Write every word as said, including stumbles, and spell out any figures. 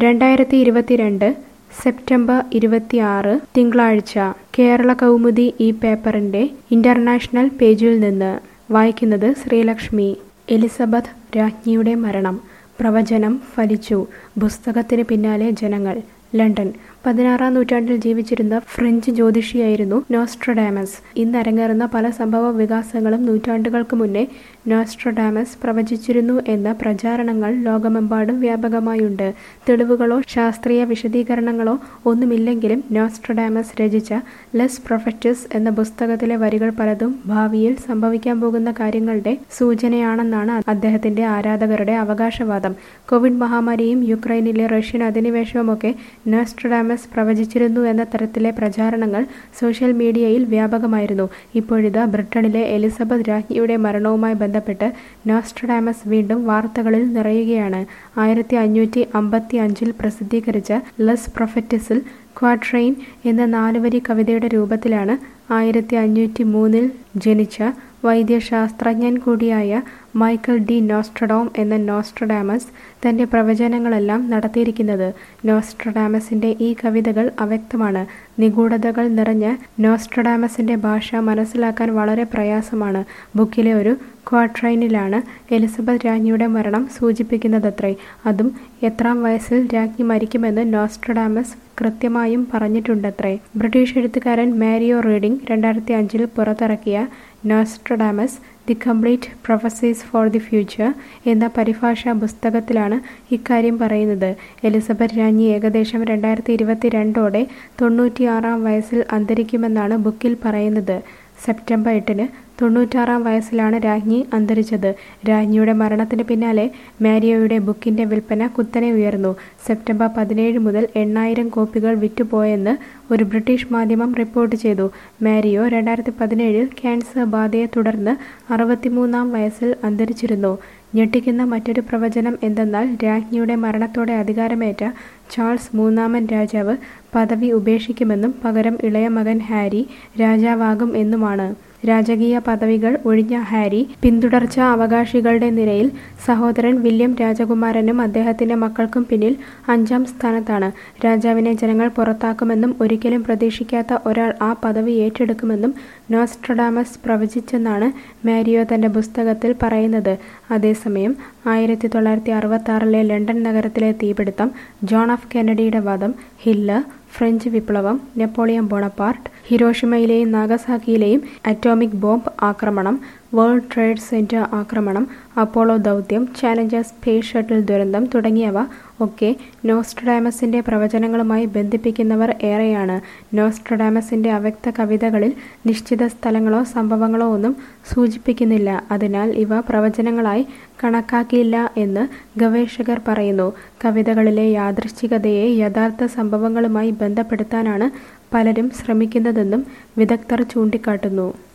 രണ്ടായിരത്തി ഇരുപത്തിരണ്ട് സെപ്റ്റംബർ ഇരുപത്തിയാറ് തിങ്കളാഴ്ച കേരള കൗമുദി ഈ പേപ്പറിന്റെ ഇന്റർനാഷണൽ പേജിൽ നിന്ന് വായിക്കുന്നത് ശ്രീലക്ഷ്മി. എലിസബത്ത് രാജ്ഞിയുടെ മരണം, പ്രവചനം ഫലിച്ചു, പുസ്തകത്തിന് പിന്നാലെ ജനങ്ങൾ. ലണ്ടൻ. പതിനാറാം നൂറ്റാണ്ടിൽ ജീവിച്ചിരുന്ന ഫ്രഞ്ച് ജ്യോതിഷിയായിരുന്നു നോസ്ട്രഡാമസ്. ഇന്ന് അരങ്ങേറുന്ന പല സംഭവ വികാസങ്ങളും നൂറ്റാണ്ടുകൾക്ക് മുന്നേ നോസ്ട്രഡാമസ് പ്രവചിച്ചിരുന്നു എന്ന പ്രചാരണങ്ങൾ ലോകമെമ്പാടും വ്യാപകമായുണ്ട്. തെളിവുകളോ ശാസ്ത്രീയ വിശദീകരണങ്ങളോ ഒന്നുമില്ലെങ്കിലും നോസ്ട്രഡാമസ് രചിച്ച ലെസ് പ്രൊഫറ്റസ് എന്ന പുസ്തകത്തിലെ വരികൾ പലതും ഭാവിയിൽ സംഭവിക്കാൻ പോകുന്ന കാര്യങ്ങളുടെ സൂചനയാണെന്നാണ് അദ്ദേഹത്തിന്റെ ആരാധകരുടെ അവകാശവാദം. കോവിഡ് മഹാമാരിയും യുക്രൈനിലെ റഷ്യൻ അധിനിവേശവുമൊക്കെ നോസ്ട്രഡാമസ് പ്രവചിച്ചിരുന്നു എന്ന തരത്തിലെ പ്രചാരണങ്ങൾ സോഷ്യൽ മീഡിയയിൽ വ്യാപകമായിരുന്നു. ഇപ്പോഴിതാ ബ്രിട്ടനിലെ എലിസബത്ത് രാജ്ഞിയുടെ മരണവുമായി ബന്ധപ്പെട്ട് നോസ്ട്രഡാമസ് വീണ്ടും വാർത്തകളിൽ നിറയുകയാണ്. ആയിരത്തി അഞ്ഞൂറ്റി അമ്പത്തി അഞ്ചിൽ പ്രസിദ്ധീകരിച്ച ലെസ് പ്രൊഫറ്റസിൽ ക്വാട്രെയിൻ എന്ന നാലുവരി കവിതയുടെ രൂപത്തിലാണ് ആയിരത്തി അഞ്ഞൂറ്റി മൂന്നിൽ ജനിച്ച വൈദ്യശാസ്ത്രജ്ഞൻ കൂടിയായ മൈക്കൽ ഡി നോസ്ട്രഡോം എന്ന നോസ്ട്രഡാമസ് തന്റെ പ്രവചനങ്ങളെല്ലാം നടത്തിയിരിക്കുന്നത്. നോസ്ട്രഡാമസിന്റെ ഈ കവിതകൾ അവ്യക്തമാണ്. നിഗൂഢതകൾ നിറഞ്ഞ നോസ്ട്രഡാമസിന്റെ ഭാഷ മനസ്സിലാക്കാൻ വളരെ പ്രയാസമാണ്. ബുക്കിലെ ഒരു ക്വാട്രൈനിലാണ് എലിസബത്ത് രാജ്ഞിയുടെ മരണം സൂചിപ്പിക്കുന്നതത്രേ. അതും എത്രാം വയസ്സിൽ രാജ്ഞി മരിക്കുമെന്ന് നോസ്ട്രഡാമസ് കൃത്യമായും പറഞ്ഞിട്ടുണ്ടത്രേ. ബ്രിട്ടീഷ് എഴുത്തുകാരൻ മാരിയോ റീഡിംഗ് രണ്ടായിരത്തി അഞ്ചിൽ പുറത്തിറക്കിയ Nostradamus the complete prophecies for the future എന്ന പരിഭാഷാ പുസ്തകത്തിലാണ് ഇക്കാര്യം പറയുന്നത്. എലിസബത്ത് രാജ്ഞി ഏകദേശം രണ്ടായിരത്തി ഇരുപത്തി രണ്ടോടെ തൊണ്ണൂറ്റിയാറാം വയസ്സിൽ അന്തരിക്കുമെന്നാണ് ബുക്കിൽ പറയുന്നത്. സെപ്റ്റംബർ എട്ടിന് തൊണ്ണൂറ്റാറാം വയസ്സിലാണ് രാജ്ഞി അന്തരിച്ചത്. രാജ്ഞിയുടെ മരണത്തിന് പിന്നാലെ മാരിയോയുടെ ബുക്കിന്റെ വിൽപ്പന കുത്തനെ ഉയർന്നു. സെപ്റ്റംബർ പതിനേഴ് മുതൽ എണ്ണായിരം കോപ്പികൾ വിറ്റുപോയെന്ന് ഒരു ബ്രിട്ടീഷ് മാധ്യമം റിപ്പോർട്ട് ചെയ്തു. മാരിയോ രണ്ടായിരത്തി പതിനേഴിൽ ക്യാൻസർ ബാധയെ തുടർന്ന് അറുപത്തിമൂന്നാം വയസ്സിൽ അന്തരിച്ചിരുന്നു. ഞെട്ടിക്കുന്ന മറ്റൊരു പ്രവചനം എന്തെന്നാൽ രാജ്ഞിയുടെ മരണത്തോടെ അധികാരമേറ്റ ചാൾസ് മൂന്നാമൻ രാജാവ് പദവി ഉപേക്ഷിക്കുമെന്നും പകരം ഇളയ മകൻ ഹാരി രാജാവാകും എന്നുമാണ്. രാജകീയ പദവികൾ ഒഴിഞ്ഞ ഹാരി പിന്തുടർച്ചാ അവകാശികളുടെ നിരയിൽ സഹോദരൻ വില്യം രാജകുമാരനും അദ്ദേഹത്തിന്റെ മക്കൾക്കും പിന്നിൽ അഞ്ചാം സ്ഥാനത്താണ്. രാജാവിനെ ജനങ്ങൾ പുറത്താക്കുമെന്നും ഒരിക്കലും പ്രതീക്ഷിക്കാത്ത ഒരാൾ ആ പദവി ഏറ്റെടുക്കുമെന്നും നോസ്ട്രഡാമസ് പ്രവചിച്ചെന്നാണ് മാരിയോ തന്റെ പുസ്തകത്തിൽ പറയുന്നത്. അതേസമയം ആയിരത്തി തൊള്ളായിരത്തി അറുപത്തി ആറിലെ ലണ്ടൻ നഗരത്തിലെ തീപിടുത്തം, ജോൺ എഫ് കെന്നഡിയുടെ വധം, ഹിറ്റ്ലർ, ഫ്രഞ്ച് വിപ്ലവം, നെപ്പോളിയൻ ബോണപ്പാർട്ട്, ഹിരോഷിമയിലെയും നാഗസാക്കിയിലെയും അറ്റോമിക് ബോംബ് ആക്രമണം, വേൾഡ് ട്രേഡ് സെന്റർ ആക്രമണം, അപ്പോളോ ദൗത്യം, ചാലഞ്ചർ സ്പേസ് ഷട്ടിൽ ദുരന്തം തുടങ്ങിയവ ഒക്കെ നോസ്ട്രഡാമസിന്റെ പ്രവചനങ്ങളുമായി ബന്ധിപ്പിക്കുന്നവർ ഏറെയാണ്. നോസ്ട്രഡാമസിന്റെ അവ്യക്ത കവിതകളിൽ നിശ്ചിത സ്ഥലങ്ങളോ സംഭവങ്ങളോ ഒന്നും സൂചിപ്പിക്കുന്നില്ല. അതിനാൽ ഇവ പ്രവചനങ്ങളായി കണക്കാക്കില്ല എന്ന് ഗവേഷകർ പറയുന്നു. കവിതകളിലെ യാദൃശ്ചികതയെ യഥാർത്ഥ സംഭവങ്ങളുമായി ബന്ധപ്പെടുത്താനാണ് പലരും ശ്രമിക്കുന്നതെന്നും വിദഗ്ധർ ചൂണ്ടിക്കാട്ടുന്നു.